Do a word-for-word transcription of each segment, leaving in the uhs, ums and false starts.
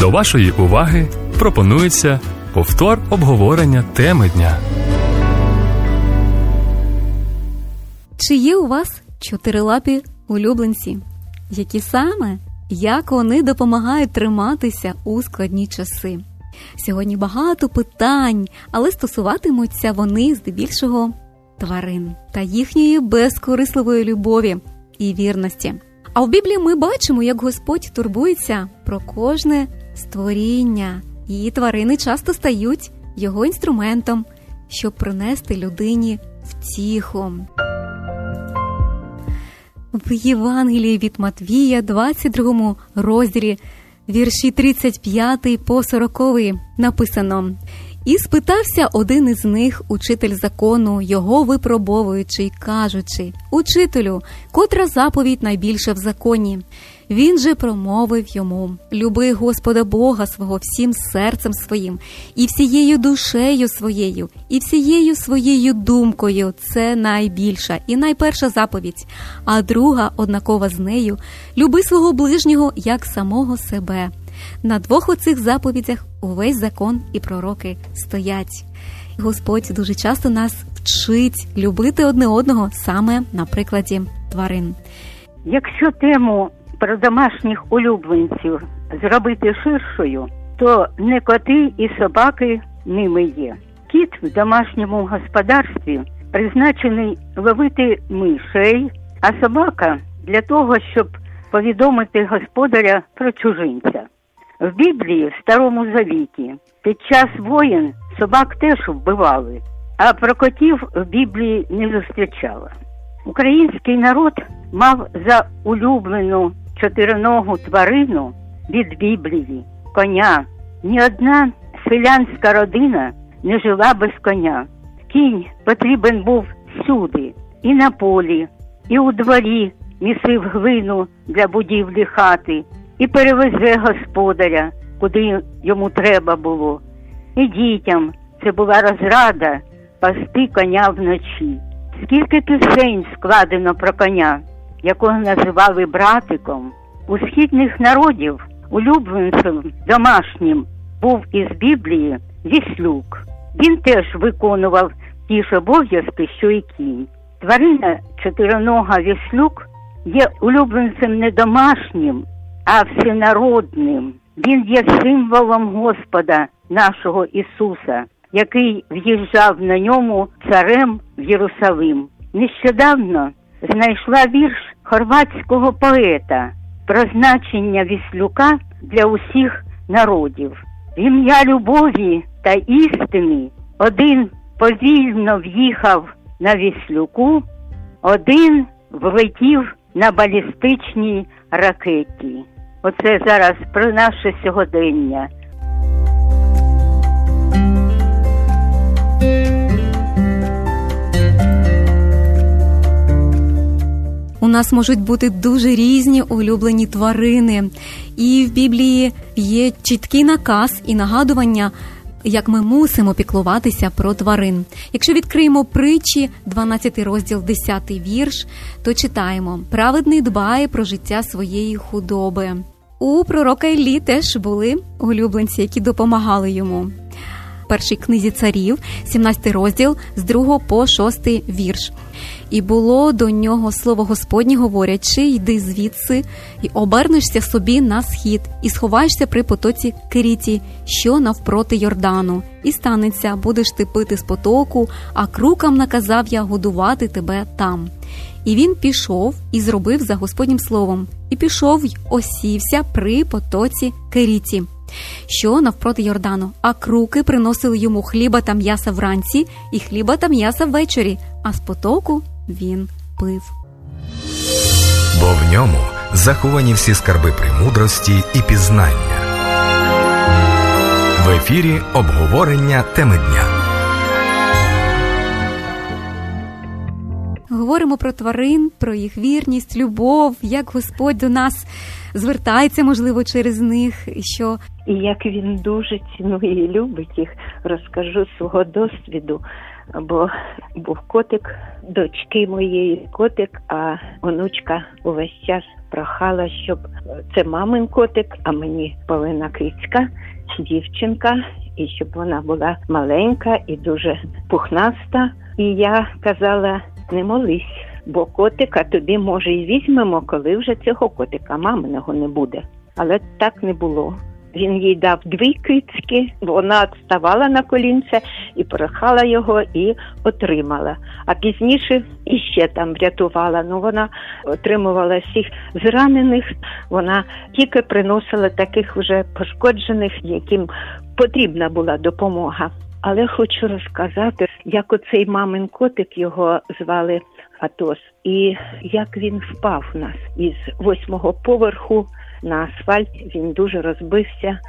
До вашої уваги пропонується повтор обговорення теми дня. Чи є у вас чотирилапі улюбленці? Які саме? Як вони допомагають триматися у складні часи? Сьогодні багато питань, але стосуватимуться вони здебільшого тварин та їхньої безкорисливої любові і вірності. А в Біблії ми бачимо, як Господь турбується про кожне створіння, і тварини часто стають його інструментом, щоб принести людині втіху. В Євангелії від Матвія, двадцять другому розділі, вірші тридцять п'ятий по сороковий, написано: «І спитався один із них, учитель закону, його випробовуючи, кажучи: Учителю, котра заповідь найбільша в законі? Він же промовив йому: люби Господа Бога свого всім серцем своїм, і всією душею своєю, і всією своєю думкою. Це найбільша і найперша заповідь. А друга, однакова з нею: люби свого ближнього, як самого себе. На двох оцих заповідях увесь закон і пророки стоять». Господь дуже часто нас вчить любити одне одного саме на прикладі тварин. Якщо тему про домашніх улюбленців зробити ширшою, то не коти і собаки ними є. Кіт в домашньому господарстві призначений ловити мишей, а собака для того, щоб повідомити господаря про чужинця. В Біблії, в Старому Завіті, під час воєн собак теж вбивали, а про котів в Біблії не зустрічала. Український народ мав за улюблену чотириногу тварину від Біблії – коня. Ні одна селянська родина не жила без коня. Кінь потрібен був всюди – і на полі, і у дворі місив глину для будівлі хати, і перевезе господаря, куди йому треба було. І дітям це була розрада пасти коня вночі. Скільки пісень складено про коня, якого називали братиком. У східних народів улюбленцем домашнім був із Біблії віслюк. Він теж виконував ті ж обов'язки, що і кінь. Тварина чотиринога віслюк є улюбленцем не домашнім, а всенародним. Він є символом Господа нашого Ісуса, який в'їжджав на ньому царем в Єрусалим. Нещодавно знайшла вірш хорватського поета про значення віслюка для усіх народів. В ім'я любові та істини один повільно в'їхав на віслюку, один влетів на балістичній ракеті. Оце зараз про наше сьогодення. У нас можуть бути дуже різні улюблені тварини. І в Біблії є чіткий наказ і нагадування, як ми мусимо піклуватися про тварин. Якщо відкриємо Притчі, дванадцятий розділ, десятий вірш, то читаємо: «Праведний дбає про життя своєї худоби». У пророка Іллі теж були улюбленці, які допомагали йому. В першій книзі царів, сімнадцятий розділ, з другого по шостий вірш. «І було до нього слово Господнє, говорячи: йди звідси, і обернешся собі на схід, і сховаєшся при потоці Керіті, що навпроти Йордану. І станеться, будеш ти пити з потоку, а крукам наказав я годувати тебе там. І він пішов і зробив за Господнім словом, і пішов й осівся при потоці Керіті, що навпроти Йордану, а круки приносили йому хліба та м'яса вранці і хліба та м'яса ввечері, а з потоку він пив». Бо в ньому заховані всі скарби премудрості і пізнання. В ефірі обговорення теми дня. Говоримо про тварин, про їх вірність, любов, як Господь до нас звертається, можливо, через них, що... І як він дуже цінує і любить їх, розкажу свого досвіду, бо був котик, дочки моєї котик, а онучка увесь час прохала, щоб це мамин котик, а мені повинна кицька, дівчинка, і щоб вона була маленька і дуже пухнаста. І я казала, не молись, бо котика тобі, може, і візьмемо, коли вже цього котика маминого не буде. Але так не було. Він їй дав дві кицьки, вона ставала на колінце і прохала його, і отримала. А пізніше іще там врятувала. Ну, вона отримувала всіх зранених, вона тільки приносила таких вже пошкоджених, яким потрібна була допомога. Але хочу розказати, як оцей мамин котик, його звали Атос, і як він впав у нас із восьмого поверху на асфальт, він дуже розбився.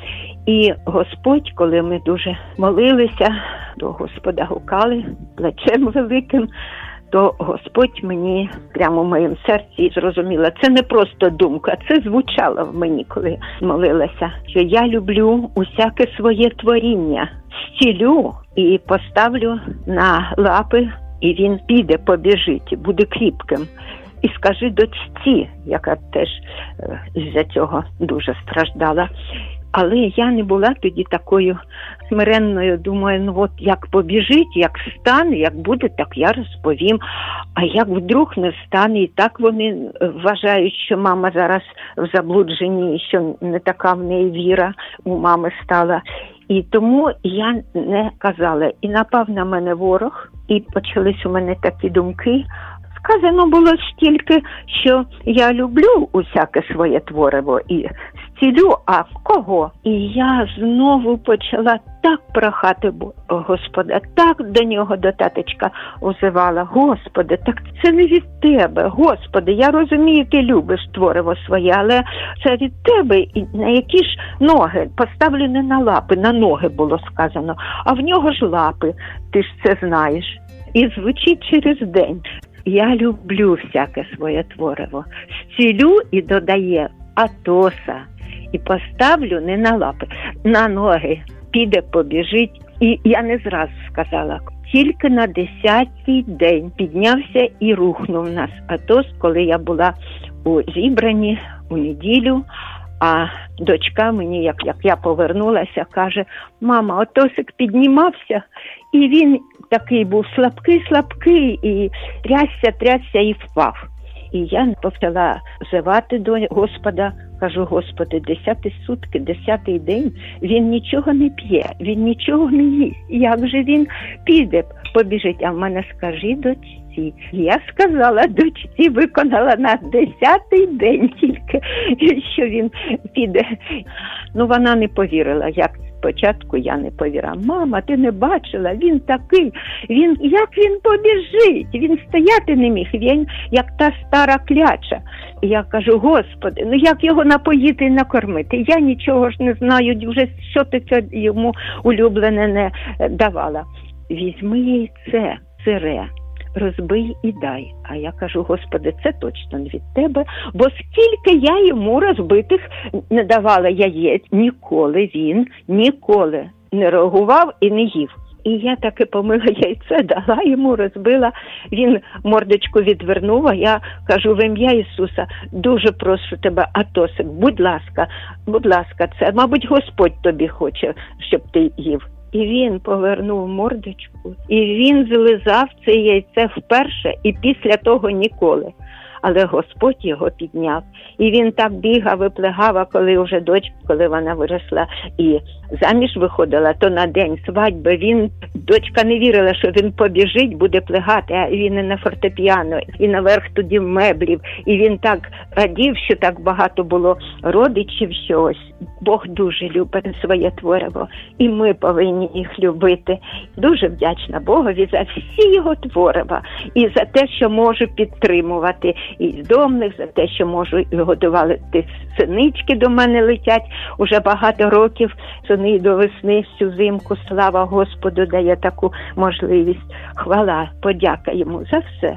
І Господь, коли ми дуже молилися, до Господа гукали плечем великим, то Господь мені прямо в моєму серці зрозуміла, це не просто думка, це звучало в мені, коли молилася, що я люблю усяке своє творіння, зцілю і поставлю на лапи, і він піде, побіжить, буде кріпким. І скажи дочці, яка теж е, з-за цього дуже страждала. Але я не була тоді такою смиренною, думаю, ну от як побіжить, як стане, як буде, так я розповім. А як вдруг не стане, і так вони вважають, що мама зараз в заблудженні, що не така в неї віра у мами стала. І тому я не казала. І напав на мене ворог, і почались у мене такі думки. Сказано було стільки, що я люблю усяке своє твориво і зцілю, а кого? І я знову почала так прохати Господа, так до нього, до таточка озивала. Господи, так це не від тебе, Господи, я розумію, ти любиш твориво своє, але це від тебе, і на які ж ноги? Поставлю не на лапи, на ноги було сказано, а в нього ж лапи, ти ж це знаєш. І звучить через день. Я люблю всяке своє твориво, зцілю і додає Атоса, і поставлю не на лапи, на ноги, піде, побіжить. І я не зразу сказала, тільки на десятий день піднявся і рухнув нас Атос, коли я була у зібранні у неділю, а дочка мені, як, як я повернулася, каже, мама, Атосик піднімався, і він такий був слабкий-слабкий, і трясся, трясся і впав. І я почала взивати до Господа, кажу, Господи, десяті сутки, десятий день, він нічого не п'є, він нічого не їсть. Як же він піде, побіжить? А в мене скажи дочці. Я сказала дочці, виконала на десятий день тільки, що він піде. Ну, вона не повірила, як спочатку я не повірила. Мама, ти не бачила, він такий, він, як він побіжить? Він стояти не міг, він як та стара кляча. І я кажу, Господи, ну як його напоїти і накормити? Я нічого ж не знаю, вже що ти це йому улюблене не давала. Візьми яйце, сире, розбий і дай. А я кажу, Господи, це точно не від тебе, бо скільки я йому розбитих не давала яєць, ніколи він, ніколи не реагував і не їв. І я таки помила яйце, дала йому, розбила, він мордочку відвернув, а я кажу, в ім'я Ісуса, дуже прошу тебе, Атосик, будь ласка, будь ласка, це, мабуть, Господь тобі хоче, щоб ти їв. І він повернув мордочку, і він злизав це яйце вперше, і після того ніколи. Але Господь його підняв. І він так бігав і плигав, а коли вже дочка, коли вона виросла і заміж виходила, то на день свадьби він, дочка не вірила, що він побіжить, буде плигати, а він і на фортепіано, і наверх тоді меблів. І він так радів, що так багато було родичів, що ось Бог дуже любить своє твориво, і ми повинні їх любити. Дуже вдячна Богові за всі його творива, і за те, що можу підтримувати і домних, за те, що можу годувати синички до мене летять уже багато років, сини до весни, всю зимку, слава Господу, дає таку можливість. Хвала, подяка йому за все.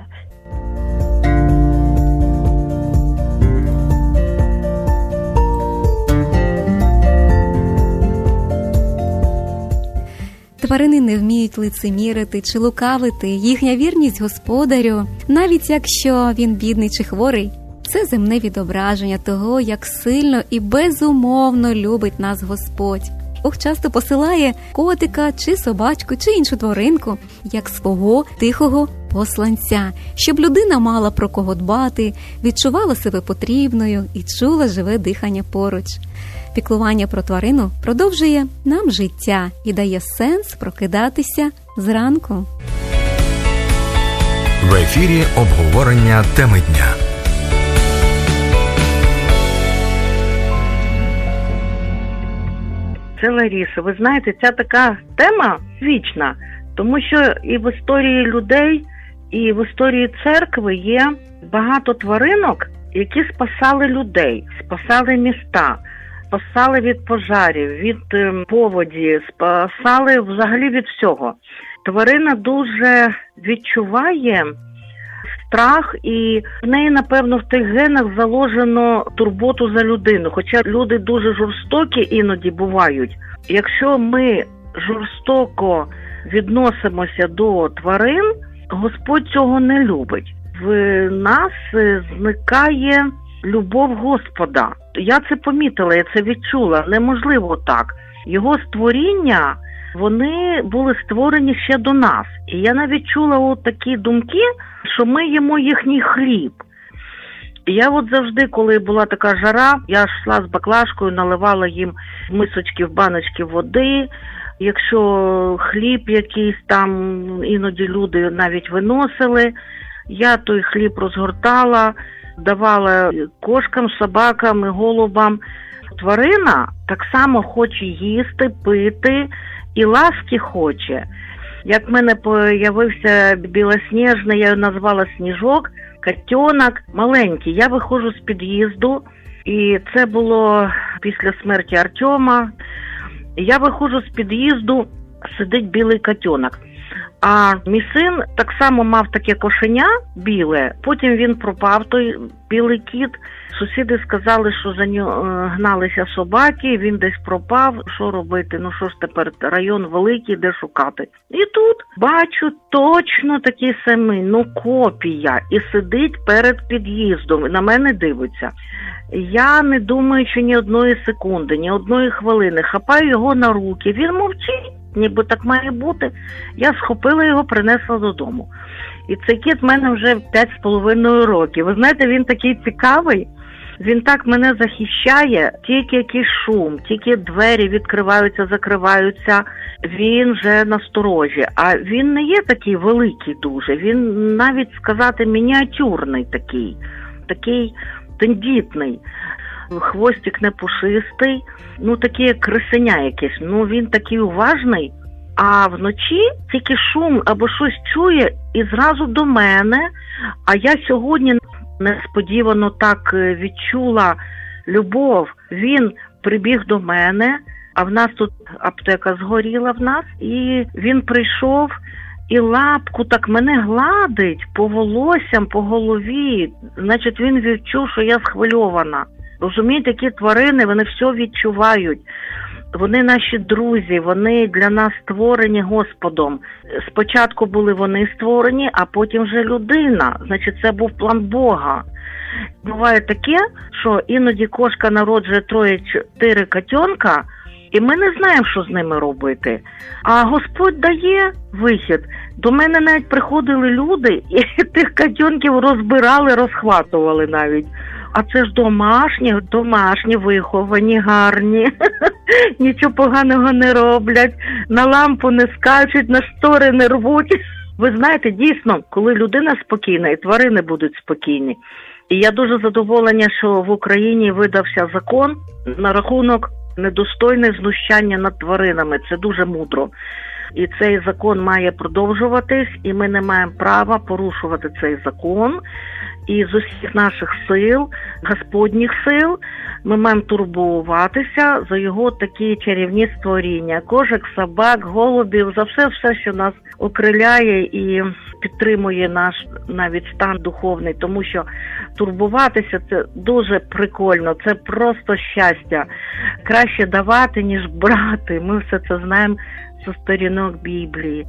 Тварини не вміють лицемірити чи лукавити, їхня вірність господарю, навіть якщо він бідний чи хворий, це земне відображення того, як сильно і безумовно любить нас Господь. Бог часто посилає котика чи собачку чи іншу тваринку як свого тихого посланця, щоб людина мала про кого дбати, відчувала себе потрібною і чула живе дихання поруч. Піклування про тварину продовжує нам життя і дає сенс прокидатися зранку. В ефірі обговорення теми дня. Це Лариса. Ви знаєте, ця така тема вічна, тому що і в історії людей, і в історії церкви є багато тваринок, які спасали людей, спасали міста, спасали від пожарів, від поводі, спасали взагалі від всього. Тварина дуже відчуває страх, і в неї, напевно, в тих генах заложено турботу за людину. Хоча люди дуже жорстокі іноді бувають. Якщо ми жорстоко відносимося до тварин, Господь цього не любить. В нас зникає любов Господа. Я це помітила, я це відчула. Неможливо так. Його створіння, вони були створені ще до нас. І я навіть чула от такі думки, що ми їмо їхній хліб. І я от завжди, коли була така жара, я йшла з баклажкою, наливала їм в мисочки, в баночки води. Якщо хліб якийсь там, іноді люди навіть виносили, я той хліб розгортала, давала кошкам, собакам і голубам. Тварина так само хоче їсти, пити і ласки хоче. Як в мене появився білосніжний, я його назвала Сніжок, котенок маленький. Я виходжу з під'їзду, і це було після смерті Артема. Я виходжу з під'їзду, сидить білий котенок. А мій син так само мав таке кошеня біле, потім він пропав, той білий кіт. Сусіди сказали, що за нього гналися собаки, він десь пропав, що робити, ну що ж тепер, район великий, де шукати. І тут бачу точно такий самий, ну копія, і сидить перед під'їздом, і на мене дивиться. Я не думаючи ні одної секунди, ні одної хвилини, хапаю його на руки, він мовчить, ніби так має бути. Я схопила його, принесла додому. І цей кіт в мене вже п'ять з половиною років. Ви знаєте, він такий цікавий, він так мене захищає, тільки якийсь шум, тільки двері відкриваються, закриваються, він вже насторожі. А він не є такий великий дуже, він навіть сказати мініатюрний такий, такий тендітний. Хвостик не пушистий, ну такий як крисеня якесь, ну він такий уважний, а вночі тільки шум або щось чує і зразу до мене, а я сьогодні несподівано так відчула любов, він прибіг до мене, а в нас тут аптека згоріла в нас, і він прийшов і лапку так мене гладить по волоссям, по голові, значить він відчув, що я схвильована. Розумієте, такі тварини, вони все відчувають. Вони наші друзі, вони для нас створені Господом. Спочатку були вони створені, а потім вже людина. Значить, це був план Бога. Буває таке, що іноді кошка народжує троє-чотири котенка, і ми не знаємо, що з ними робити. А Господь дає вихід. До мене навіть приходили люди, і тих котенків розбирали, розхватували навіть. А це ж домашні, домашні, виховані, гарні, нічого поганого не роблять, на лампу не скачуть, на штори не рвуть. Ви знаєте, дійсно, коли людина спокійна, і тварини будуть спокійні. І я дуже задоволена, що в Україні видався закон на рахунок недостойне знущання над тваринами. Це дуже мудро. І цей закон має продовжуватись, і ми не маємо права порушувати цей закон. І з усіх наших сил, Господніх сил, ми маємо турбуватися за його такі чарівні створіння. Кошек, собак, голубів, за все-все, що нас окриляє і підтримує наш навіть стан духовний. Тому що турбуватися – це дуже прикольно, це просто щастя. Краще давати, ніж брати. Ми все це знаємо зі сторінок Біблії.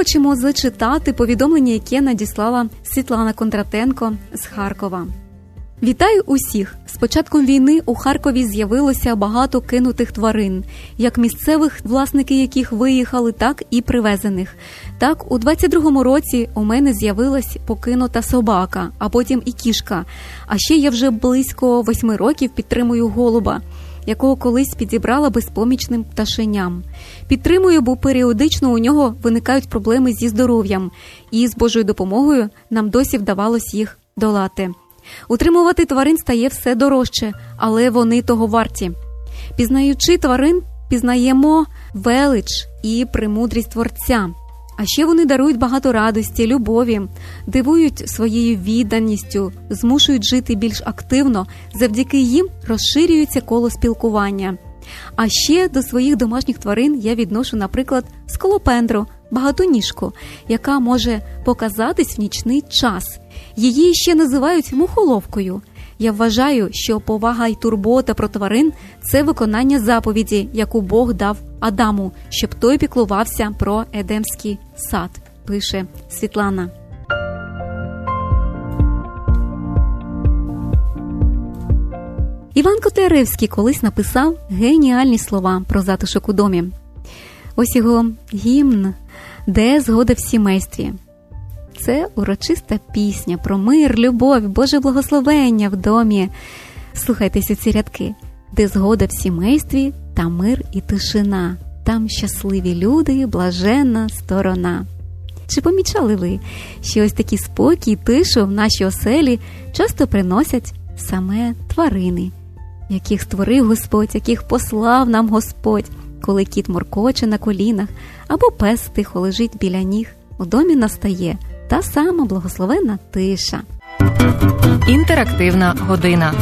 хочемо зачитати повідомлення, яке надіслала Світлана Кондратенко з Харкова. Вітаю усіх! З початком війни у Харкові з'явилося багато кинутих тварин, як місцевих, власники яких виїхали, так і привезених. Так, у двадцять другому році у мене з'явилась покинута собака, а потім і кішка. А ще я вже близько восьми років підтримую голуба, якого колись підібрала безпомічним пташеням. Підтримую, бо періодично у нього виникають проблеми зі здоров'ям, і з Божою допомогою нам досі вдавалось їх долати. Утримувати тварин стає все дорожче, але вони того варті. Пізнаючи тварин, пізнаємо велич і премудрість Творця. А ще вони дарують багато радості, любові, дивують своєю відданістю, змушують жити більш активно, завдяки їм розширюється коло спілкування. А ще до своїх домашніх тварин я відношу, наприклад, скалопендру, багатоніжку, яка може показатись в нічний час. Її ще називають мухоловкою. Я вважаю, що повага й турбота про тварин – це виконання заповіді, яку Бог дав Адаму, щоб той піклувався про Едемський сад, пише Світлана. Іван Котляревський колись написав геніальні слова про затишок у домі. Ось його гімн «Де згода в сімействі». Це урочиста пісня про мир, любов, Боже благословення в домі. Слухайтеся ці рядки. Де згода в сімействі, там мир і тишина. Там щасливі люди, блаженна сторона. Чи помічали ви, що ось такий спокій і тишу в нашій оселі часто приносять саме тварини, яких створив Господь, яких послав нам Господь, коли кіт моркоче на колінах або пес тихо лежить біля ніг, у домі настає та сама благословенна тиша. Інтерактивна година.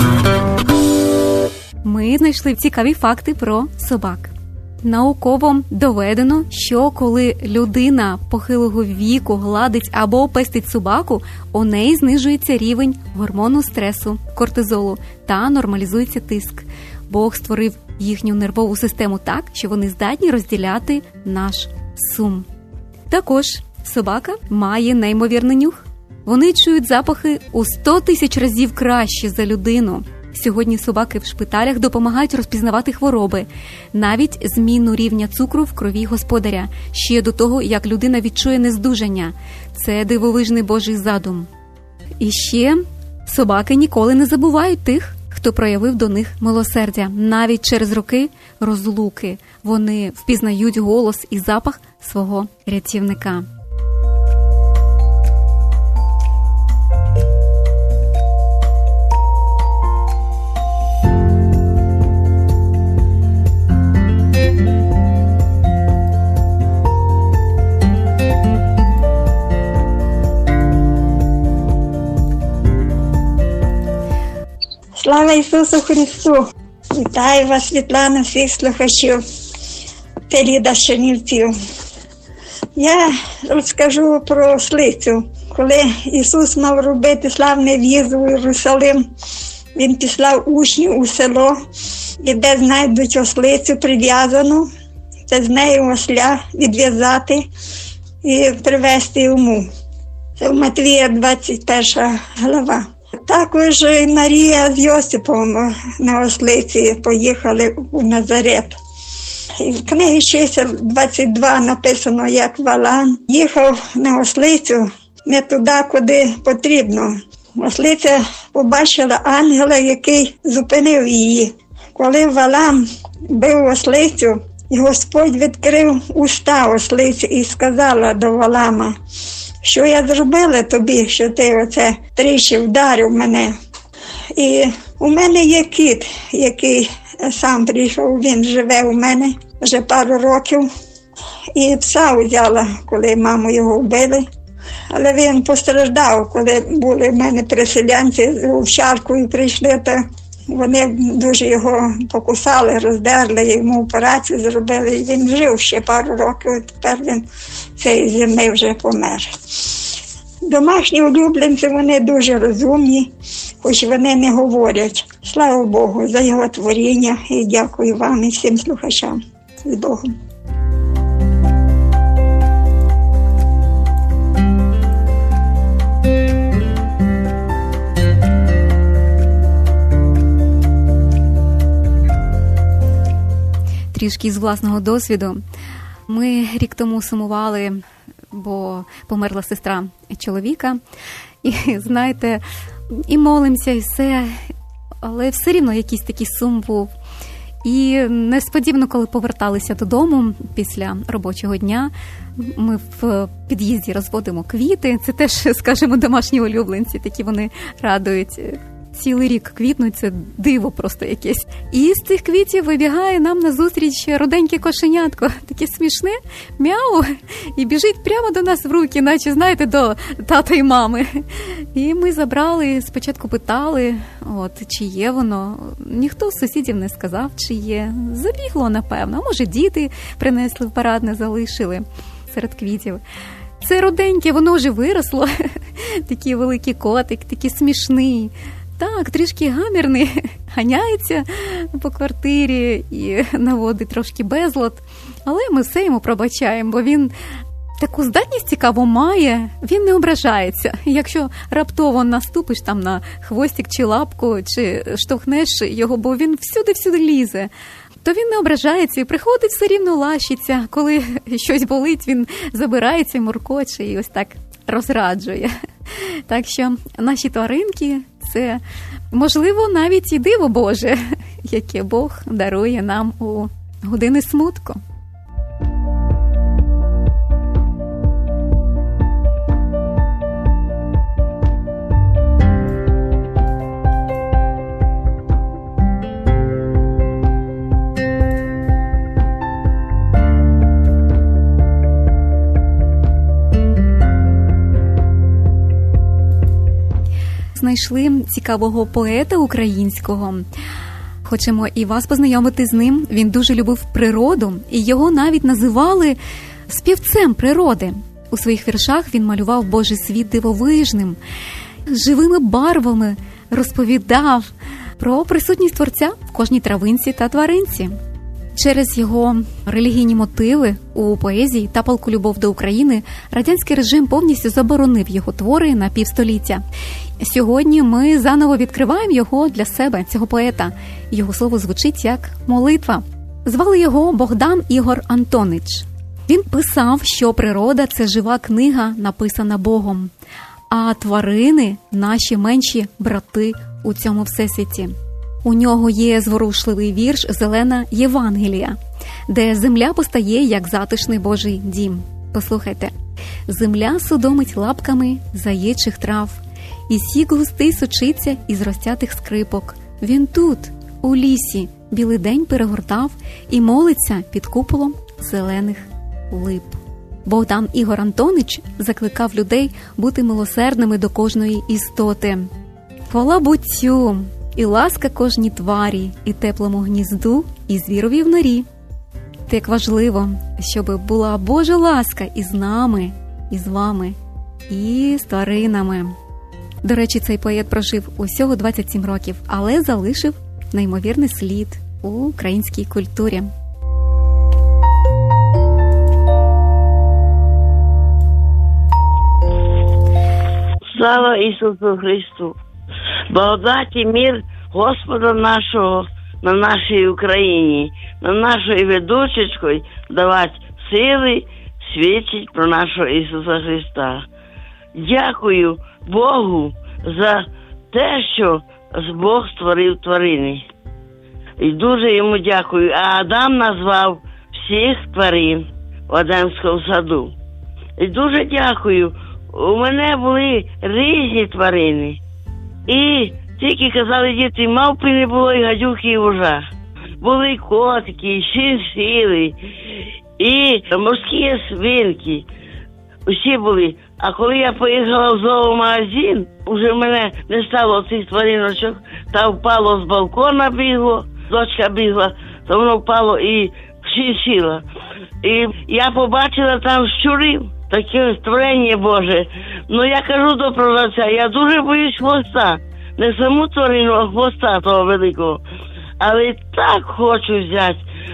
Ми знайшли цікаві факти про собак. Науково доведено, що коли людина похилого віку гладить або пестить собаку, у неї знижується рівень гормону стресу, кортизолу та нормалізується тиск. Бог створив їхню нервову систему так, що вони здатні розділяти наш сум. Також собака має неймовірний нюх. Вони чують запахи у сто тисяч разів краще за людину. Сьогодні собаки в шпиталях допомагають розпізнавати хвороби, навіть зміну рівня цукру в крові господаря, ще до того, як людина відчує нездужання. Це дивовижний Божий задум. І ще собаки ніколи не забувають тих, хто проявив до них милосердя. Навіть через роки розлуки вони впізнають голос і запах свого рятівника. Слава Ісусу Христу! Вітаю вас, Світлана, всіх слухачів Теліда Чернівців. Я розкажу про ослицю. Коли Ісус мав робити славний в'їзд у Єрусалим, Він післав учнів у село, і де знайдуть ослицю прив'язану, це з нею осля відв'язати і привезти йому. Це в Матвія двадцять перша глава. Також Марія з Йосипом на ослиці поїхали у Назарет. І в книгі чисел двадцять два написано, як Валаам їхав на ослицю не туди, куди потрібно. Ослиця побачила ангела, який зупинив її. Коли Валаам бив ослицю, і Господь відкрив уста ослиці і сказала до Валаама: що я зробила тобі, що ти оце тричі вдарив мене. І у мене є кіт, який сам прийшов, він живе у мене вже пару років. І пса взяла, коли маму його вбили. Але він постраждав, коли були в мене переселянці з овчаркою прийшли, то вони дуже його покусали, роздерли, йому операцію зробили. І він жив ще пару років, і тепер він цієї зими вже помер. Домашні улюбленці, вони дуже розумні, хоч вони не говорять. Слава Богу за його творіння, і дякую вам і всім слухачам. З Богом. трішки з власного досвіду. Ми рік тому сумували, бо померла сестра чоловіка. І, знаєте, і молимося, і все, але все рівно якийсь такий сум був. І несподівано, коли поверталися додому після робочого дня, ми в під'їзді розводимо квіти. Це теж, скажімо, домашні улюбленці, такі вони радують. Цілий рік квітнуть, це диво просто якесь. І з цих квітів вибігає нам назустріч руденьке кошенятко, таке смішне, мяу, і біжить прямо до нас в руки, наче, знаєте, до тата і мами. І ми забрали, спочатку питали, от, чи є воно. Ніхто з сусідів не сказав, чи є. Забігло, напевно, а може діти принесли в парадне, залишили серед квітів. Це руденьке, воно вже виросло, такий великий котик, такий смішний. Так, трішки гамірний, ганяється по квартирі і наводить трошки безлад. Але ми все йому пробачаємо, бо він таку здатність цікаву має, він не ображається. Якщо раптово наступиш там на хвостик чи лапку, чи штовхнеш його, бо він всюди-всюди лізе, то він не ображається і приходить все рівно лащиться. Коли щось болить, він забирається, муркоче і ось так розраджує. Так що наші тваринки – це, можливо, навіть і диво Боже, яке Бог дарує нам у години смутку. Знайшли цікавого поета українського. Хочемо і вас познайомити з ним. Він дуже любив природу, і його навіть називали співцем природи. У своїх віршах він малював Божий світ дивовижним, живими барвами розповідав про присутність Творця в кожній травинці та тваринці. Через його релігійні мотиви у поезії та палку любов до України радянський режим повністю заборонив його твори на півстоліття. Сьогодні ми заново відкриваємо його для себе, цього поета. Його слово звучить як молитва. Звали його Богдан Ігор Антонич. Він писав, що природа – це жива книга, написана Богом, а тварини – наші менші брати у цьому всесвіті. У нього є зворушливий вірш «Зелена Євангелія», де земля постає як затишний Божий дім. Послухайте. «Земля судомить лапками заєчих трав, і сік густий сочиться із розтятих скрипок. Він тут, у лісі, білий день перегортав і молиться під куполом зелених лип». Богдан Ігор Антонич закликав людей бути милосердними до кожної істоти. Хвала буттю, і ласка кожній тварі, і теплому гнізду, і звірові в норі. Так важливо, щоб була Божа ласка і з нами, і з вами, і з тваринами. До речі, цей поет прожив усього двадцять сім років, але залишив неймовірний слід у українській культурі. Слава Ісусу Христу! Благодать і мир Господа нашого на нашій Україні, на нашої ведучечкою давати сили, свідчить про нашого Ісуса Христа. Дякую Богу за те, що Бог створив тварини. І дуже йому дякую. А Адам назвав всіх тварин в Едемському саду. І дуже дякую. У мене були різні тварини. І тільки казали діти, мавпи не було, і гадюки, і вужа. Були котики, і шиншили, і морські свинки. Усі були. А коли я поїхала в зоомагазин, уже в мене не стало цих твариночок. Та впало з балкона бігло, дочка бігла, то воно впало і шиншила. І я побачила там щурів, таке створення Боже. Ну я кажу до продавця, я дуже боюсь хвоста. Не саму тварину, а хвоста того великого. Але так хочу взяти.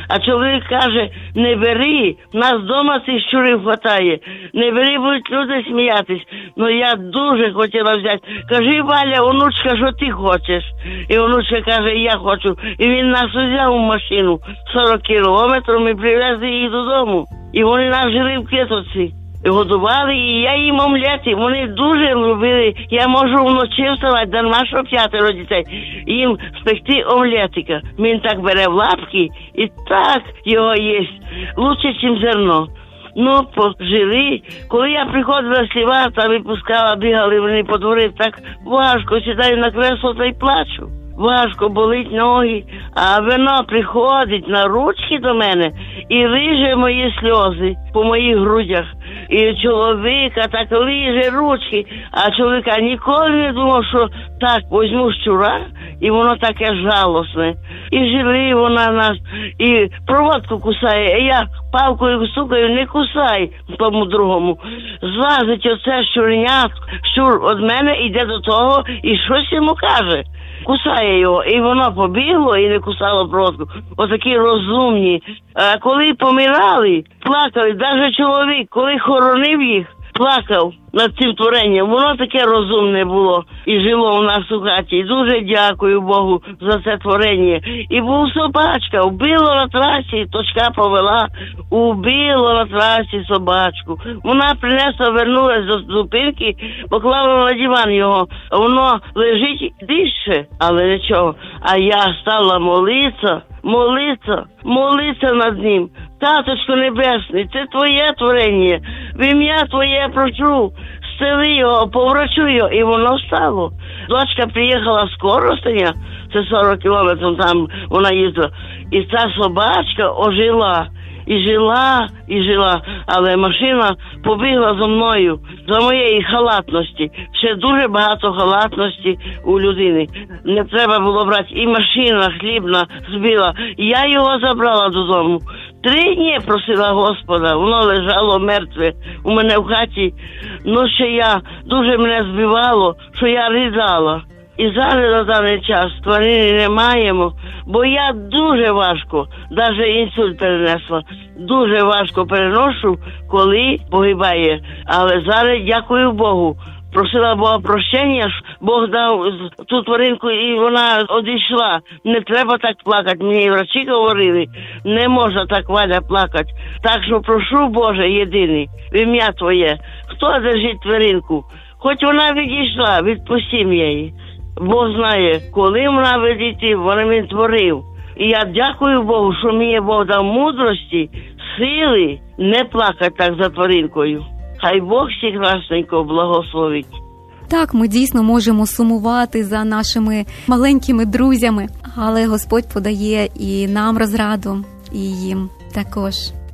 А чоловік каже, не бери, в нас вдома цих щурів хватає. Не бери, будуть люди сміятись. Ну я дуже хотіла взяти. Кажи, Валя, онучка, що ти хочеш? І онучка каже, я хочу. І він нас взяв у машину сорок кілометрів і привезли їх додому. І вони нас жили в Китовці. Годували, і я їм омлети. Вони дуже любили. Я можу вночі вставати, дарма що п'ятеро дітей. Їм спекти омлетика. Він так бере в лапки і так його їсть. Лучше, ніж зерно. Ну, пожили. Коли я приходила сліва, та випускала, бігали вони по дворі, так важко, сідаю на кресло та й плачу. Важко, болить ноги, а вино приходить на ручки до мене і лиже мої сльози по моїх грудях. І чоловіка так лиже ручки, а чоловіка ніколи не думав, що так, візьму щура, і воно таке жалосне. І жили вона нас, і проводку кусає, і я палкою стукаю, не кусай тому другому. Злазить оце щурня, щур від мене, йде до того, і щось йому каже. Кусає його, і воно побігло і не кусало проводку. Отакі розумні. А коли помирали, плакали, навіть чоловік, коли хоронив їх, плакав над цим творенням. Воно таке розумне було і жило у нас у хаті. І дуже дякую Богу за це творення. І був собачка, вбило на трасі, точка повела, вбило на трасі собачку. Вона принесла, вернулась до зупинки, поклала на диван його. Воно лежить дише, але нічого. А я стала молитися, молитися, молитися над ним. Таточко Небесний, це твоє творення, в ім'я твоє прошу, зцели його, поврачуй його, і воно встало. Дочка приїхала з Коростеня, це сорок кілометрів там вона їздила, і ця собачка ожила. І жила, і жила, але машина побігла за мною, за моєї халатності. Ще дуже багато халатності у людини. Не треба було брати. І машина хлібна збила. Я його забрала додому. Три дні просила Господа, воно лежало мертве у мене в хаті. Ну, ще я, дуже мене збивало, що я ридала. І зараз на даний час тварини не маємо, бо я дуже важко, навіть інсульт перенесла, дуже важко переношу, коли погибає. Але зараз, дякую Богу, просила Бога прощення, Бог дав ту тваринку і вона одійшла. Не треба так плакати, мені врачі говорили, не можна так, Валя, плакати. Так що прошу, Боже, єдиний, в ім'я Твоє, хто держить тваринку, хоч вона відійшла, відпустім її. Бог знає, коли вона відійти, вона він творив. І я дякую Богу, що мені Бог дав мудрості, сили не плакати так за тваринкою. Хай Бог всіх красненько благословить. Так, ми дійсно можемо сумувати за нашими маленькими друзями, але Господь подає і нам розраду, і їм також.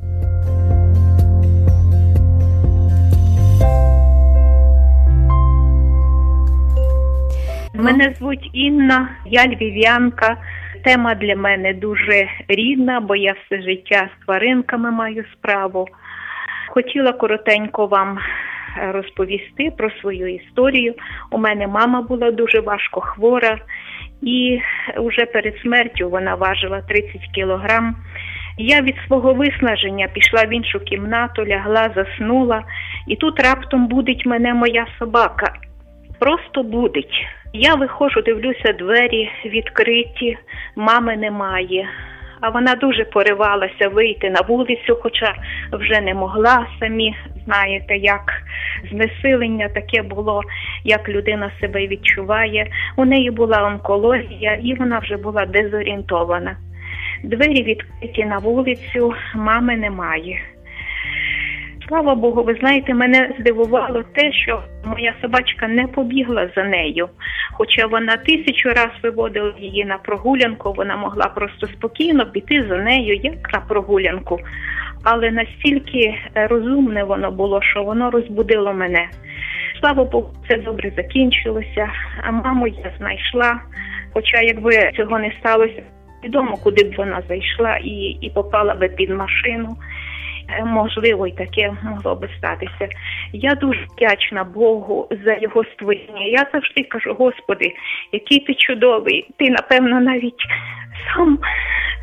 Мене звуть Інна, я львів'янка. Тема для мене дуже рідна, бо я все життя з тваринками маю справу. Хотіла коротенько вам розповісти про свою історію. У мене мама була дуже важко хвора, і вже перед смертю вона важила тридцять кілограм. Я від свого виснаження пішла в іншу кімнату, лягла, заснула, і тут раптом будить мене моя собака. Просто будить. Я виходжу, дивлюся, двері відкриті, мами немає. А вона дуже поривалася вийти на вулицю, хоча вже не могла. Самі знаєте, як знесилення таке було, як людина себе відчуває. У неї була онкологія, і вона вже була дезорієнтована. Двері відкриті на вулицю, мами немає. Слава Богу, ви знаєте, мене здивувало те, що моя собачка не побігла за нею. Хоча вона тисячу раз виводила її на прогулянку, вона могла просто спокійно піти за нею, як на прогулянку. Але настільки розумне воно було, що воно розбудило мене. Слава Богу, це добре закінчилося, а маму я знайшла. Хоча якби цього не сталося, відомо, куди б вона зайшла і, і попала би під машину. Можливо, і таке могло би статися. Я дуже вдячна Богу за його створення. Я завжди кажу: Господи, який ти чудовий. Ти, напевно, навіть сам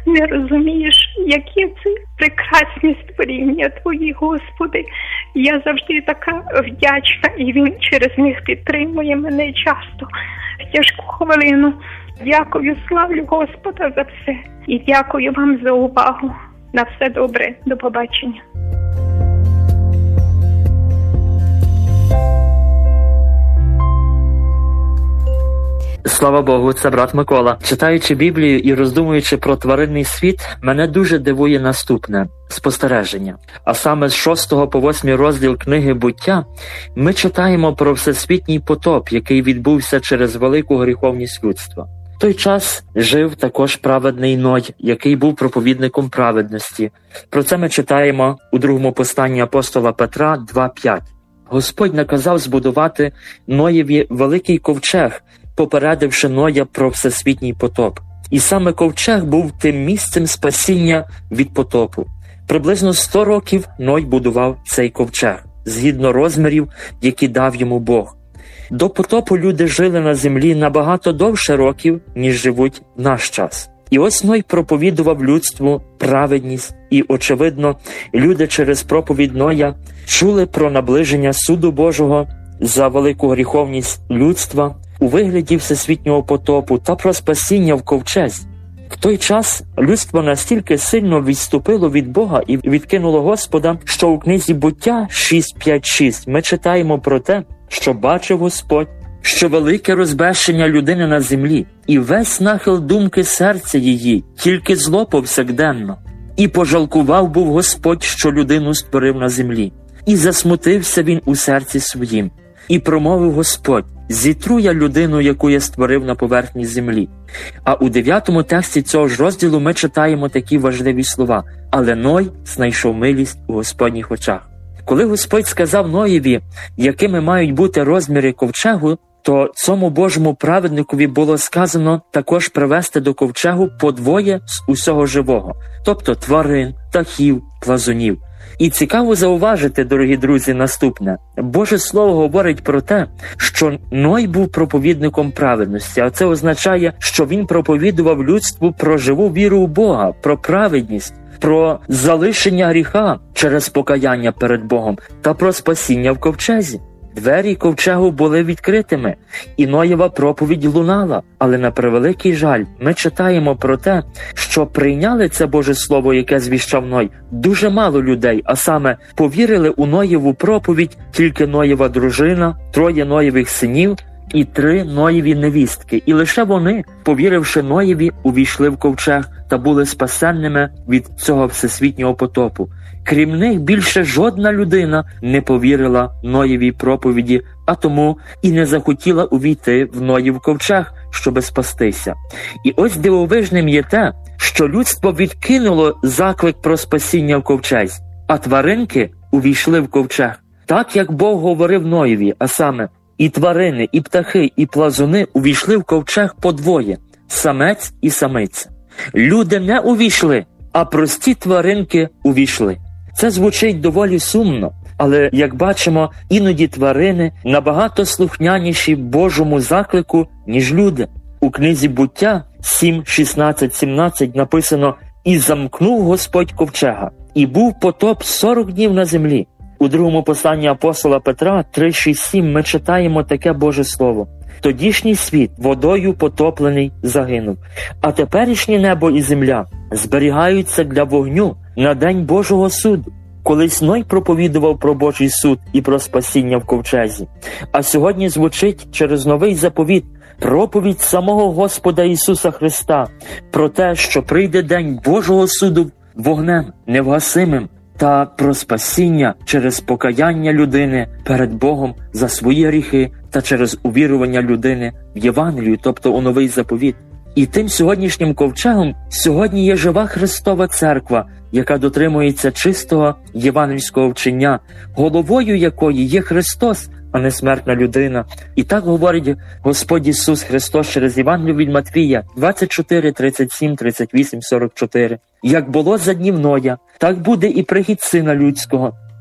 не розумієш, які це прекрасні створіння Твої, Господи. Я завжди така вдячна, і Він через них підтримує мене часто в тяжку хвилину. Дякую, славлю Господа за все. І дякую вам за увагу. На все добре. До побачення. Слава Богу, це брат Микола. Читаючи Біблію і роздумуючи про тваринний світ, мене дуже дивує наступне спостереження. А саме з шостого по восьмий розділ книги «Буття» ми читаємо про всесвітній потоп, який відбувся через велику гріховність людства. В той час жив також праведний Ной, який був проповідником праведності. Про це ми читаємо у другому посланні апостола Петра два п'ять. Господь наказав збудувати Ноєві великий ковчег, попередивши Ноя про всесвітній потоп. І саме ковчег був тим місцем спасіння від потопу. Приблизно сто років Ной будував цей ковчег, згідно розмірів, які дав йому Бог. До потопу люди жили на землі набагато довше років, ніж живуть в наш час. І ось Ной проповідував людству праведність, і, очевидно, люди через проповідь Ноя чули про наближення суду Божого за велику гріховність людства у вигляді всесвітнього потопу та про спасіння в ковчезі. В той час людство настільки сильно відступило від Бога і відкинуло Господа, що у книзі «Буття» шість п'ять шість ми читаємо про те, що бачив Господь, що велике розбещення людини на землі, і весь нахил думки серця її, тільки зло повсякденно. І пожалкував був Господь, що людину створив на землі. І засмутився він у серці своїм. І промовив Господь: «Зітру я людину, яку я створив на поверхні землі». А у дев'ятому тексті цього ж розділу ми читаємо такі важливі слова: «Але Ной знайшов милість у Господніх очах». Коли Господь сказав Ноєві, якими мають бути розміри ковчегу, то цьому Божому праведникові було сказано також привести до ковчегу по двоє з усього живого, тобто тварин, птахів, плазунів. І цікаво зауважити, дорогі друзі, наступне. Боже Слово говорить про те, що Ной був проповідником праведності, а це означає, що він проповідував людству про живу віру у Бога, про праведність, про залишення гріха через покаяння перед Богом та про спасіння в ковчезі. Двері ковчегу були відкритими, і Ноєва проповідь лунала, але на превеликий жаль ми читаємо про те, що прийняли це Боже Слово, яке звіщав Ной, дуже мало людей, а саме повірили у Ноєву проповідь тільки Ноєва дружина, троє Ноєвих синів і три Ноєві невістки. І лише вони, повіривши Ноєві, увійшли в ковчег та були спасенними від цього всесвітнього потопу. Крім них, більше жодна людина не повірила Ноєвій проповіді, а тому і не захотіла увійти в Ноїв ковчег, щоби спастися. І ось дивовижним є те, що людство відкинуло заклик про спасіння в ковчезі, а тваринки увійшли в ковчег. Так, як Бог говорив Ноєві, а саме і тварини, і птахи, і плазуни увійшли в ковчег подвоє – самець і самиця. Люди не увійшли, а прості тваринки увійшли. Це звучить доволі сумно, але, як бачимо, іноді тварини набагато слухняніші Божому заклику, ніж люди. У книзі «Буття» сім шістнадцять сімнадцять написано: «І замкнув Господь ковчега, і був потоп сорок днів на землі». У другому посланні апостола Петра три шість сім ми читаємо таке Боже Слово: «Тодішній світ водою потоплений загинув, а теперішнє небо і земля зберігаються для вогню на день Божого суду». Колись Ной проповідував про Божий суд і про спасіння в ковчезі, а сьогодні звучить через новий заповіт проповідь самого Господа Ісуса Христа про те, що прийде день Божого суду вогнем невгасимим, та про спасіння через покаяння людини перед Богом за свої гріхи та через увірування людини в Євангелію, тобто у новий заповіт. І тим сьогоднішнім ковчегом сьогодні є жива Христова Церква, яка дотримується чистого євангельського вчення, головою якої є Христос, а не смертна людина. І так говорить Господь Ісус Христос через Євангелію від Матвія двадцять чотири тридцять сім тридцять вісім сорок чотири. «Як було за днів Ноя, так буде і прихід Сина Людського.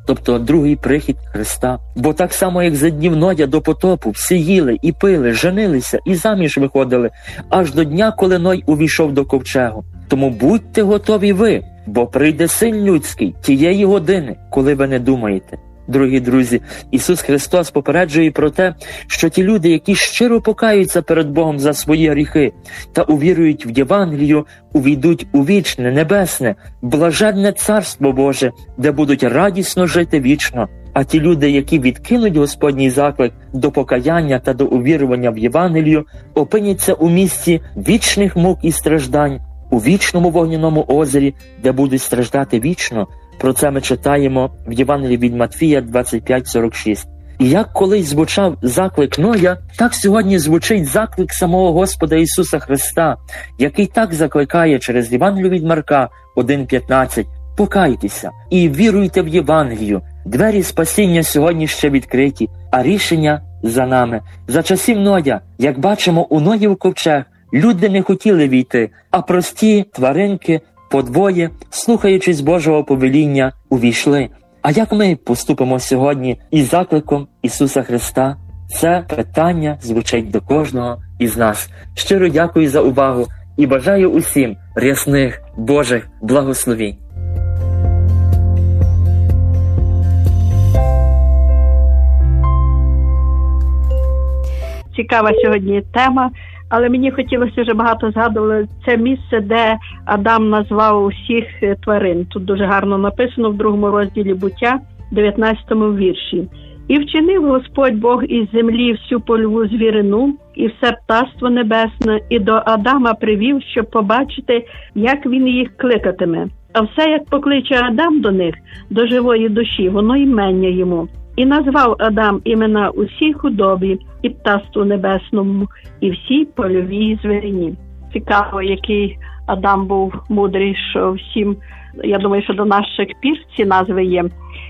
тобто другий прихід Христа. Бо так само, як за днів Ноя до потопу, всі їли і пили, женилися і заміж виходили, аж до дня, коли Ной увійшов до ковчегу. Тому будьте готові ви, бо прийде Син людський тієї години, коли ви не думаєте. Дорогі друзі, Ісус Христос попереджує про те, що ті люди, які щиро покаються перед Богом за свої гріхи та увірують в Євангелію, увійдуть у вічне, небесне, блаженне Царство Боже, де будуть радісно жити вічно. А ті люди, які відкинуть Господній заклик до покаяння та до увірування в Євангелію, опиняться у місці вічних мук і страждань, у вічному вогняному озері, де будуть страждати вічно. Про це ми читаємо в Євангелії від Матвія двадцять п'ять сорок шість. І як колись звучав заклик Ноя, так сьогодні звучить заклик самого Господа Ісуса Христа, який так закликає через Євангелію від Марка один п'ятнадцять: «Покайтеся і віруйте в Євангелію. Двері спасіння сьогодні ще відкриті, а рішення за нами». За часів Ноя, як бачимо, у Ноїв ковчег люди не хотіли війти, а прості тваринки подвоє, слухаючись Божого повеління, увійшли. А як ми поступимо сьогодні із закликом Ісуса Христа? Це питання звучить до кожного із нас. Щиро дякую за увагу і бажаю усім рясних Божих благословінь. Цікава сьогодні тема, але мені хотілося, вже багато згадували, це місце, де Адам назвав усіх тварин. Тут дуже гарно написано в другому розділі Буття, дев'ятнадцятому вірші. «І вчинив Господь Бог із землі всю польову звірину і все птаство небесне, і до Адама привів, щоб побачити, як він їх кликатиме. А все, як покличе Адам до них, до живої душі, воно імення йому. І назвав Адам імена усій худобі, і птаству небесному, і всій польовій звірині». Цікаво, який Адам був мудрий, що всім, я думаю, що до наших пір ці назви є.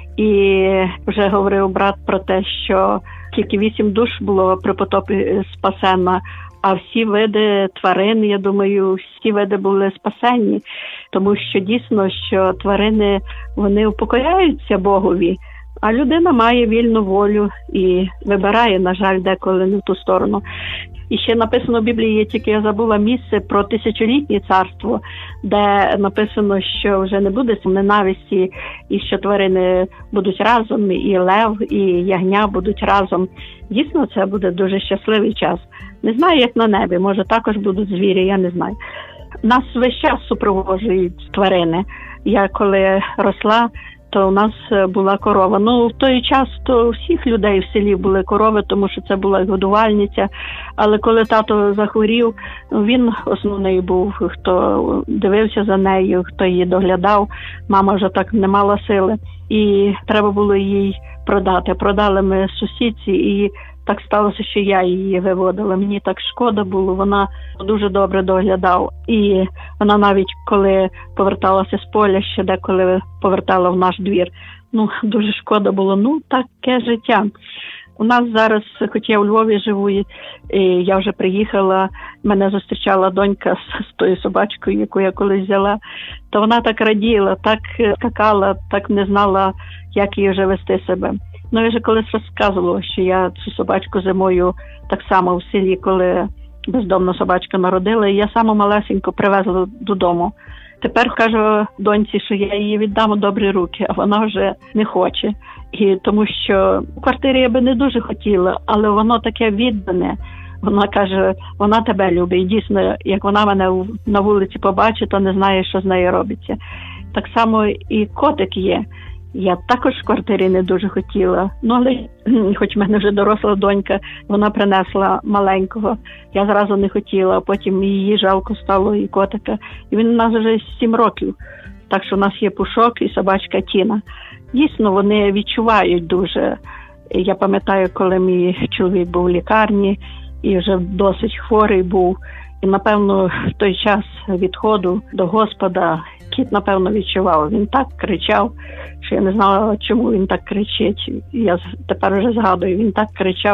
І вже говорив брат про те, що тільки вісім душ було при потопі спасено, а всі види тварин, я думаю, всі види були спасені. Тому що дійсно, що тварини, вони упокоряються Богові, а людина має вільну волю і вибирає, на жаль, деколи не в ту сторону. І ще написано в Біблії, тільки я забула місце про тисячолітнє царство, де написано, що вже не буде ненависті, і що тварини будуть разом, і лев, і ягня будуть разом. Дійсно, це буде дуже щасливий час. Не знаю, як на небі, може також будуть звірі, я не знаю. Нас весь час супроводжують тварини. Я коли росла, то у нас була корова. Ну, в той час то у всіх людей в селі були корови, тому що це була годувальниця. Але коли тато захворів, він основний був, хто дивився за нею, хто її доглядав. Мама вже так не мала сили. І треба було їй продати. Продали ми сусідці, і так сталося, що я її виводила. Мені так шкода було, вона дуже добре доглядала. І вона навіть, коли поверталася з поля, ще деколи повертала в наш двір. Ну, дуже шкода було. Ну, таке життя. У нас зараз, хоч я у Львові живу, і я вже приїхала, мене зустрічала донька з, з тою собачкою, яку я колись взяла, то вона так раділа, так скакала, так не знала, як їй вже вести себе. Ну, я вже колись розказувала, що я цю собачку зимою так само в селі, коли бездомна собачка народила, і я саму малесеньку привезла додому. Тепер кажу доньці, що я її віддам у добрі руки, а вона вже не хоче. І тому що в квартирі я би не дуже хотіла, але воно таке віддане. Вона каже, вона тебе любить. І дійсно, як вона мене на вулиці побачить, то не знає, що з нею робиться. Так само і котик є. Я також в квартирі не дуже хотіла. Ну, але хоч в мене вже доросла донька, вона принесла маленького. Я зразу не хотіла, а потім її жалко стало, і котика. І він у нас вже сім років. Так що у нас є Пушок і собачка Тіна. Дійсно, вони відчувають дуже. Я пам'ятаю, коли мій чоловік був в лікарні і вже досить хворий був. І, напевно, в той час відходу до Господа кіт, напевно, відчував. Він так кричав, що я не знала, чому він так кричить. Я тепер вже згадую, він так кричав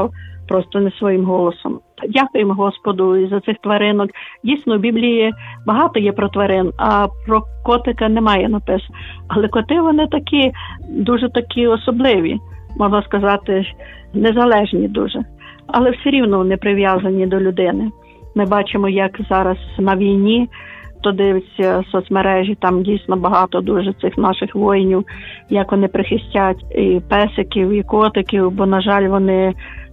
просто не своїм голосом. Дякуємо Господу і за цих тваринок. Дійсно, в Біблії багато є про тварин, а про котика немає написано. Але коти, вони такі, дуже такі особливі, можна сказати, незалежні дуже. Але все рівно вони прив'язані до людини. Ми бачимо, як зараз на війні, хто дивиться соцмережі, там дійсно багато дуже цих наших воїнів, як вони прихистять і песиків, і котиків, бо, на жаль, вони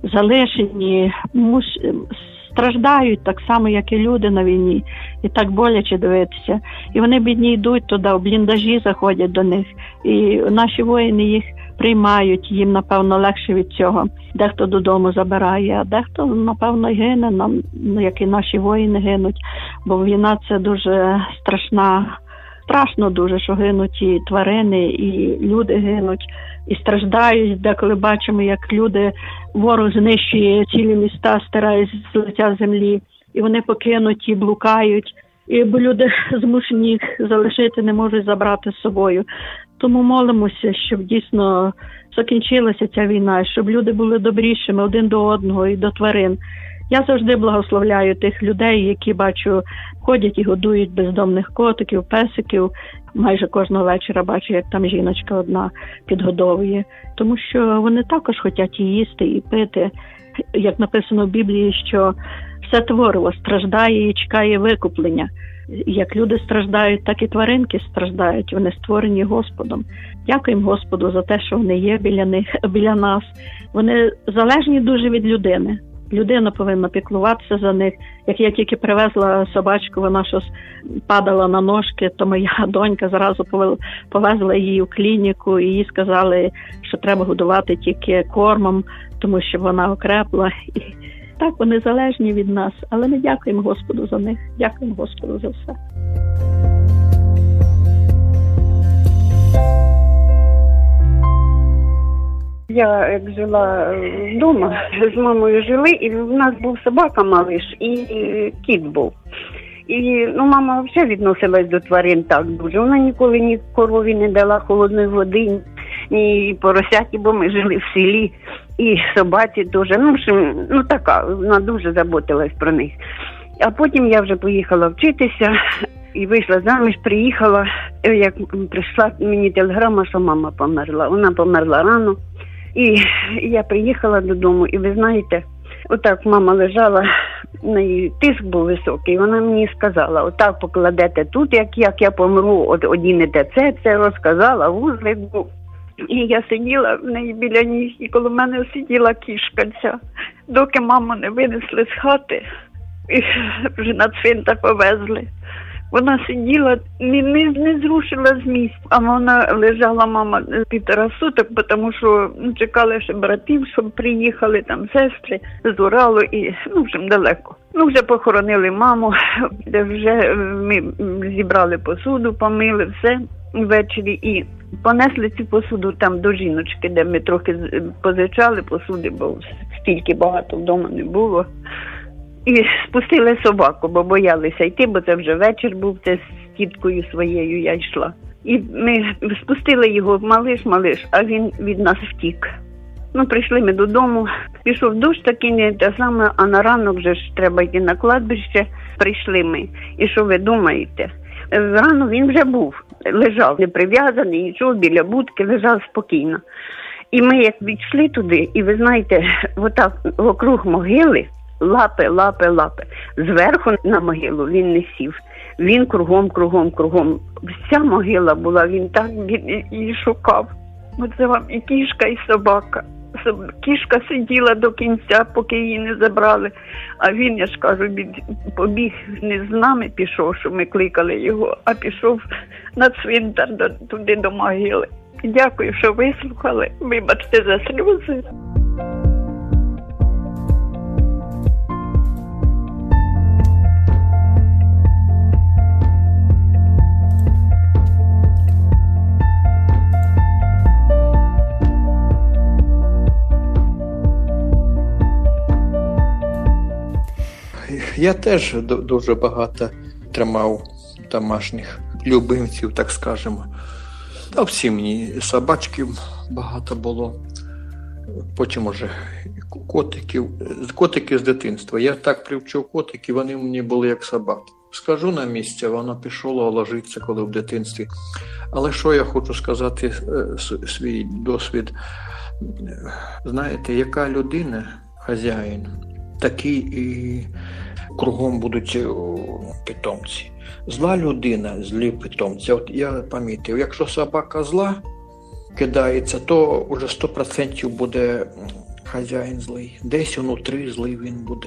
залишені, муш... страждають так само, як і люди на війні. І так боляче дивитися. І вони, бідні, йдуть туди, в бліндажі заходять до них. І наші воїни їх приймають, їм, напевно, легше від цього. Дехто додому забирає, а дехто, напевно, гине, нам, як і наші воїни гинуть. Бо війна – це дуже страшна, страшно дуже, що гинуть і тварини, і люди гинуть, і страждають. Деколи бачимо, як люди, ворог знищує цілі міста, стирає з лиця землі, і вони покинуті, блукають. І бо люди змушені їх залишити, не можуть забрати з собою. Тому молимося, щоб дійсно закінчилася ця війна, щоб люди були добрішими один до одного і до тварин. Я завжди благословляю тих людей, які, бачу, ходять і годують бездомних котиків, песиків. Майже кожного вечора бачу, як там жіночка одна підгодовує. Тому що вони також хочуть і їсти, і пити. Як написано в Біблії, що все твориво страждає і чекає викуплення. Як люди страждають, так і тваринки страждають. Вони створені Господом. Дякуємо Господу за те, що вони є біля них, біля нас. Вони залежні дуже від людини. Людина повинна піклуватися за них. Як я тільки привезла собачку, вона щось падала на ножки, то моя донька зразу повезла її в клініку, і їй сказали, що треба годувати тільки кормом, тому що вона окрепла. І так, вони залежні від нас, але ми дякуємо Господу за них. Дякуємо Господу за все. Я як жила вдома, з мамою жили, і в нас був собака малиш, і кіт був. І ну, мама взагалі відносилась до тварин так дуже. Вона ніколи ні корові не дала холодної води, ні поросяті, бо ми жили в селі, і собаці теж. Ну, що, ну така, вона дуже заботилась про них. А потім я вже поїхала вчитися і вийшла заміж, приїхала. Як прийшла мені телеграма, що мама померла. Вона померла рано. І я приїхала додому, і ви знаєте, отак мама лежала, в неї тиск був високий, вона мені сказала, отак покладете тут, як, як я помру, от одінете це, це розказала, вузлик був. І я сиділа в неї біля ніг, і коло мене сиділа кішка ця, доки маму не винесли з хати, і вже на цвинтар повезли. Вона сиділа, не, не, не зрушила з місця, а вона лежала, мама, півтора суток, тому що ну, чекали ще братів, щоб приїхали, там сестри з Уралу, і ну, вже далеко. Ну, вже похоронили маму, де вже ми зібрали посуду, помили, все ввечері, і понесли цю посуду там до жіночки, де ми трохи позичали посуди, бо стільки багато вдома не було. І спустили собаку, бо боялися йти, бо це вже вечір був, це з тіткою своєю я йшла. І ми спустили його, малиш, малиш, а він від нас втік. Ну, прийшли ми додому, пішов дощ такий, не те саме, а на ранок вже ж треба йти на кладбище. Прийшли ми. І що ви думаєте? Рано він вже був, лежав, не прив'язаний, нічого, біля будки, лежав спокійно. І ми як відійшли туди, і ви знаєте, отак вокруг могили, лапи, лапи, лапи. Зверху на могилу він не сів. Він кругом, кругом, кругом. Вся могила була, він так її шукав. Оце вам і кішка, і собака. Кішка сиділа до кінця, поки її не забрали. А він, я ж кажу, побіг не з нами пішов, що ми кликали його, а пішов на цвинтар туди до могили. Дякую, що вислухали. Вибачте за сльози. Я теж дуже багато тримав домашніх любимців, так скажемо. Та всі мені собачків багато було. потім уже котиків, котики з дитинства. Я так привчив котиків, вони мені були як собаки. Скажу на місце, воно пішло ложитися, коли в дитинстві. Але що я хочу сказати, свій досвід. Знаєте, яка людина, хазяїн, такі і кругом будуть питомці. Зла людина, злі питомці. От я помітив, якщо собака зла кидається, то вже сто відсотків буде хазяїн злий. Десь внутрі злий він буде.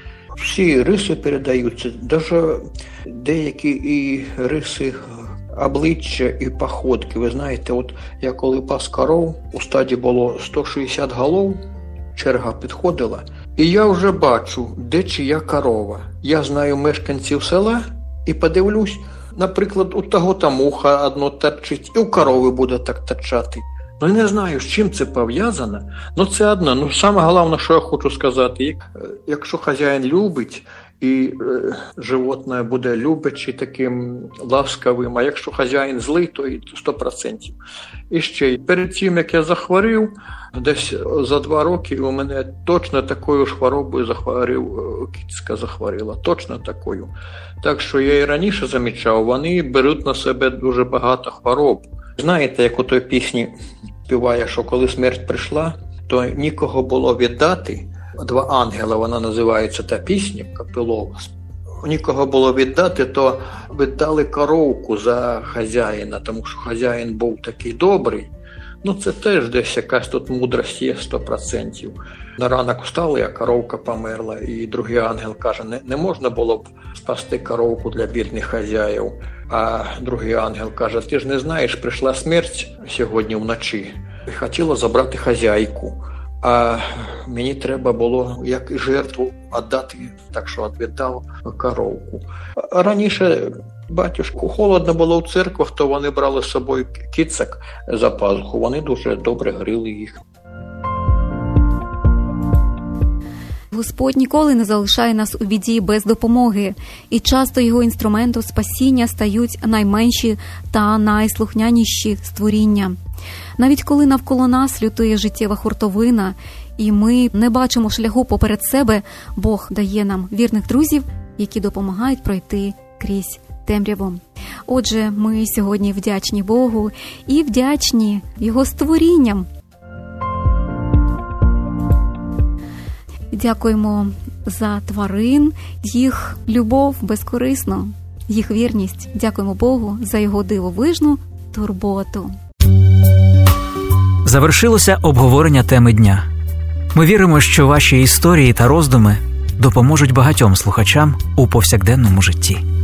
Всі риси передаються, навіть деякі і риси обличчя і походки. Ви знаєте, от я коли пас коров, у стаді було сто шістдесят голов, черга підходила, і я вже бачу, де чия корова. Я знаю мешканців села і подивлюсь, наприклад, у того там муха одно торчить, і у корови буде так торчати. Ну, я не знаю, з чим це пов'язано, але це одне. Ну, саме головне, що я хочу сказати, якщо хазяїн любить, і е, животне буде любячи, таким ласкавим, а якщо хазяїн злий, то і сто відсотків. І ще, перед тим, як я захворів, десь за два роки у мене точно такою ж хворобою захворів, кицька захворіла, точно такою. Так що я і раніше замічав, вони беруть на себе дуже багато хвороб. Знаєте, як у той пісні співає, що коли смерть прийшла, то нікого було віддати. Два ангела, вона називається та пісня, Капелова. Нікого було віддати, то віддали коровку за хазяїна, тому що хазяїн був такий добрий. Ну це теж десь якась тут мудрость є сто відсотків. На ранок встали, а коровка померла. І другий ангел каже, не, не можна було б спасти коровку для бідних хазяїв. А другий ангел каже, ти ж не знаєш, прийшла смерть сьогодні вночі. Хотіла забрати хазяйку. А мені треба було як жертву віддати, так що віддав коровку. Раніше батюшку холодно було в церквах, то вони брали з собою кицьок за пазуху, вони дуже добре гріли їх. Господь ніколи не залишає нас у біді без допомоги, і часто його інструментом спасіння стають найменші та найслухняніші створіння. Навіть коли навколо нас лютує життєва хуртовина, і ми не бачимо шляху поперед себе, Бог дає нам вірних друзів, які допомагають пройти крізь темряву. Отже, ми сьогодні вдячні Богу і вдячні Його створінням. Дякуємо за тварин, їх любов безкорисну, їх вірність. Дякуємо Богу за Його дивовижну турботу. Завершилося обговорення теми дня. Ми віримо, що ваші історії та роздуми допоможуть багатьом слухачам у повсякденному житті.